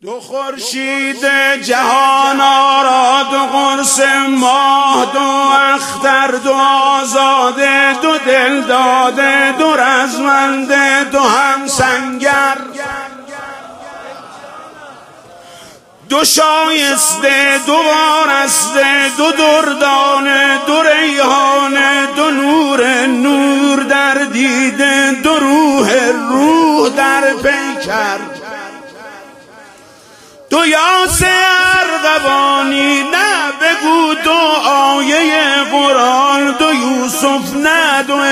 دو خورشید جهان آرا، دو قرص ماه، دو اختر، دو آزاده، دو دل داده، دو رزمنده، دو هم سنگر، دو شایسته، دو وارسته، دو دردانه، دو ریحانه، دو نور نور در دیده، دو روح روح در پیکر، دو یاس ارغوانی، نه بگو دو آیه قرآن، دو یوسف نه دو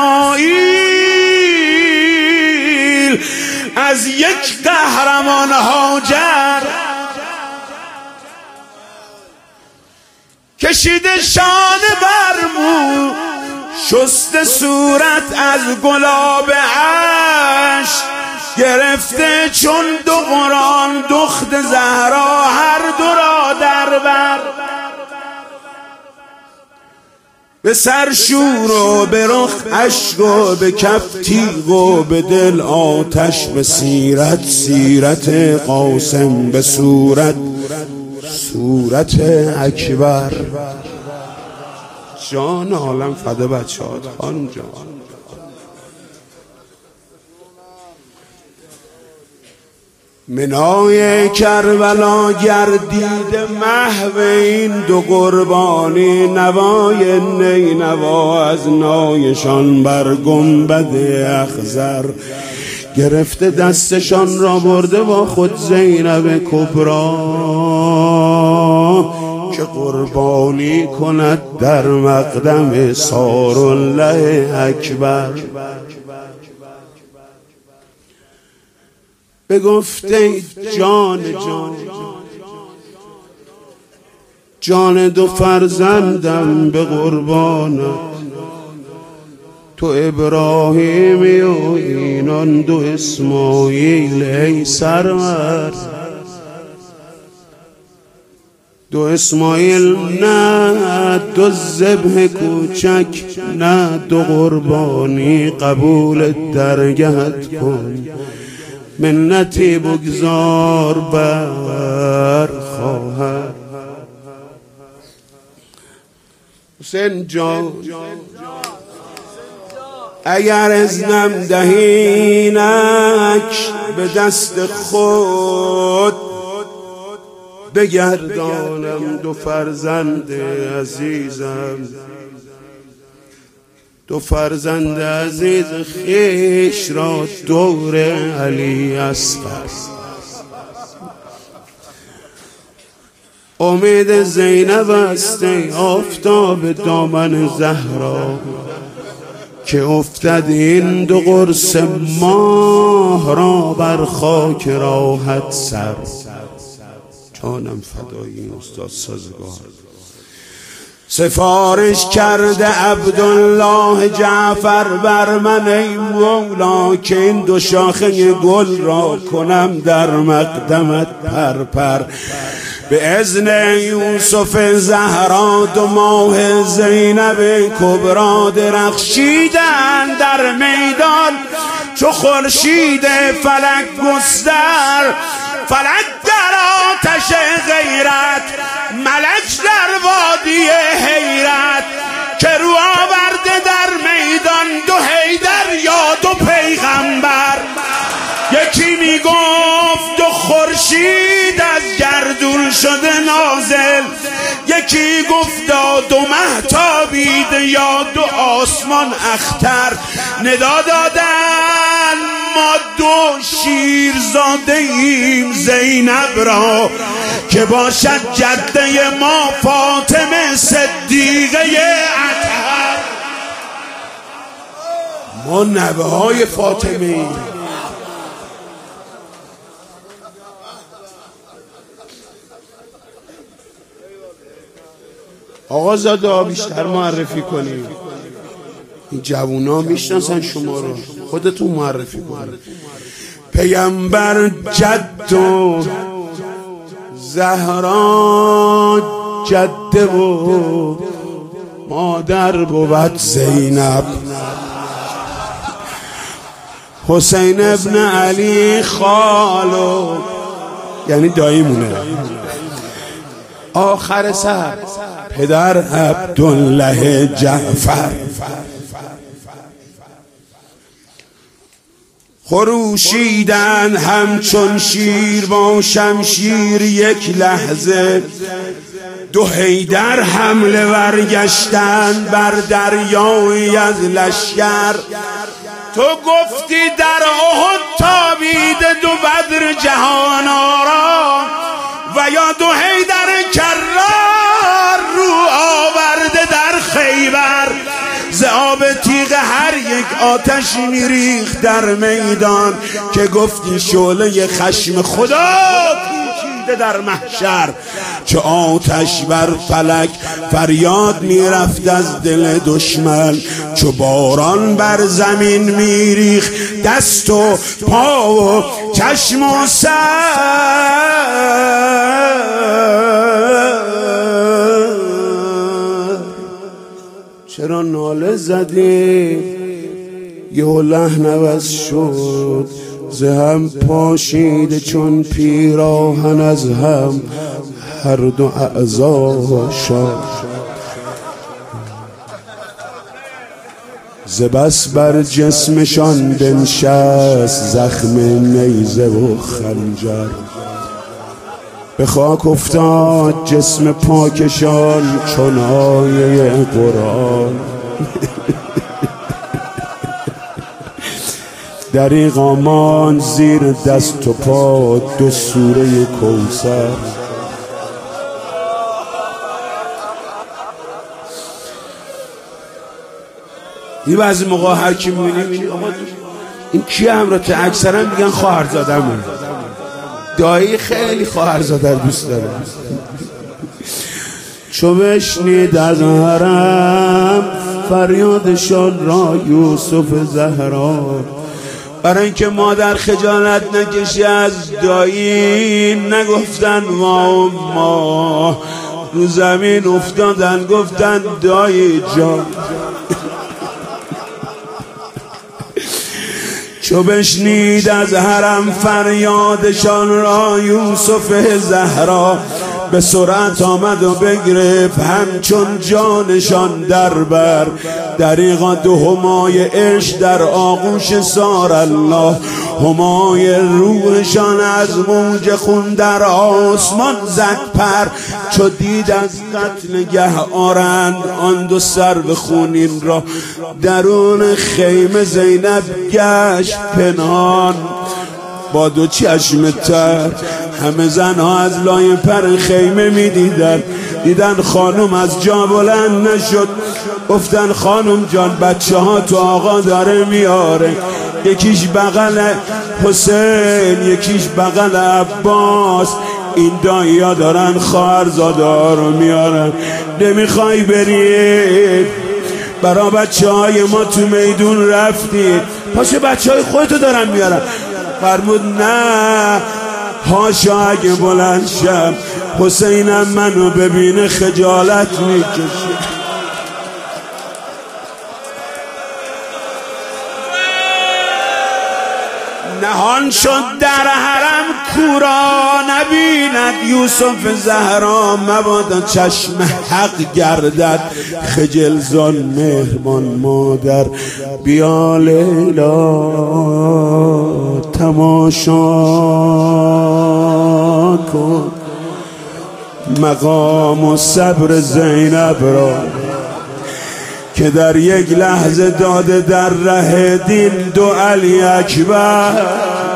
اسماعیل، از یک قهرمان هاجر، کشیده شانه بر مو، شسته صورت از گلاب عشق، گرفته چون دو قرآن دخت زهرا هر دو را در بر، به سر شور و به رخ اشک و به کف تیغ و به دل آتش، به سیرت سیرت قاسم، به صورت صورت اکبر. جان عالم فدا بچه‌هات خانم جان. منای کربلا گردیده محو این دو قربانی، نوای نینوا از نایشان بر گنبد اخضر، گرفته دستشان را برده با خود زینب کبری، که قربانی کند در مقدم سارالله اکبر. بگفته جان جان جان دو فرزندم به قربانت، تو ابراهیمی و اینان دو اسماعیل ای سرور، دو اسماعیل نه دو ذبح کوچک، نه دو قربانی قبول درگهت کن، منتی بگذار بر خواهر. حسین جان اگر ازنم دهینک به دست خود، بگردانم دو فرزند عزیزم، دو فرزند عزیز خیش را دور علی اصغر. امید زینب است ای آفتاب دامن زهرا، که افتد این دو قرص ماه را بر خاک راحت سر. جانم فدای این استاد سازگار. سفارش کرده عبدالله جعفر بر من ای مولا، که این دو شاخه گل را کنم در مقدمت پرپر، به اذن یوسف زهرا دو ماه زینب کبری، درخشیدن در میدان چو خورشید فلک گستر، فلک در آتش غیرت، ملک در وادی حیرت، که رو آورده در میدان دو حیدر یا دو پیغمبر. یکی میگفت دو خورشید از گردون شده نازل، یکی گفتا دو مهتابید یا دو آسمان اختر، ندا دادن ما دو شیرزاده ایم زینب را، که باشد جده ما فاطمه صدیقه اطهر. ما نوه های فاطمه ایم. آقا زاده بیشتر معرفی کنیم، این جوونا میشناسن شما رو، خودتون معرفی کنید. پیامبر جد و زهرا جده و مادر بود زینب، حسین ابن علی خال و یعنی داییمونه. آخر سر پدر عبدالله جعفر خروشیدن همچون شیر با شمشیر، یک لحظه دو حیدر حمله ورگشتن بر دریای از لشکر. تو گفتی در احد تابیده دو بدر جهان آرا، و یا دو حیدر کرار رو آورده در خیبر. ز آب تیغ هر یک آتش میریخت در میدان، که گفتی شعله خشم خدا پیچیده در محشر. چو آتش بر فلک فریاد میرفت از دل دشمن، چو باران بر زمین میریخت دست و پا و چشم و سر. چرا ناله زدی یه لحن عوض شد، ز هم پاشیده چون پیراهن از هم هر دو اعضا شد. ز بس بر جسمشان بنشست زخم نیزه و خنجر، به خاک افتاد جسم پاکشان چون آیه قرآن. دریغا ماند زیر دست و پا دو سوره کوثر. این بعضی موقع هر کی می‌بینیم آقا این کی همراته، اکثرا میگن خواهرزادمه. دایی خیلی خواهرزاده دوست داره. چو بشنید از حرم فریادشان را یوسف زهرا، برای اینکه مادر خجالت نکشی از دایی، نگفتن ما رو زمین افتادن گفتن دایی جان. چو بشنید از حرم فریادشان را یوسف زهرا، به سرعت آمد و بگرفت همچون جانشان در بر. دریغا دو همای عشق در آغوش سار الله، همای روحشان از موج خون در آسمان زد پر. چو دید از قتل گه آرند آن دو سرو خونین را، درون خیمه زینب گشت پنهان با دو چشم تر. همه زنها از لای پر خیمه می دیدن خانم از جا بلند نشد. گفتن خانم جان بچه ها تو آقا داره میاره، یکیش بغل حسین یکیش بغل عباس، این دایی ها دارن خواهرزاده ها رو میارن. نمیخوای برید برا بچه های ما تو میدون رفتید، پاشه بچه های خودتو دارن میارن. فرمود نه هاشا اگه بلند شم حسینم منو ببینه خجالت میکشه. نهان شد در حرم کورا نبیند یوسف زهرا، مبادا چشم حق گردد خجل زان مهربان مادر. بیا لیلا تماشا کن مقام و صبر زینب را، که در یک لحظه داده در ره دین دو علی اکبر.